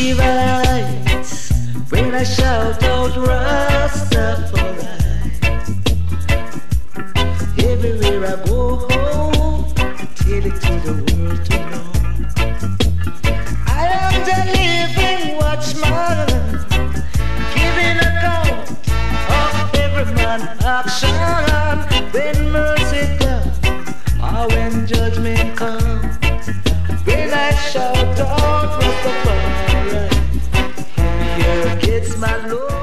Levites when I shout out Rastafari. Everywhere I go home, tell it to the world to know. I am the living watchman, giving account of every man's action. When mercy comes, or when judgment comes, when I shout out Rastafari, here gets my Lord.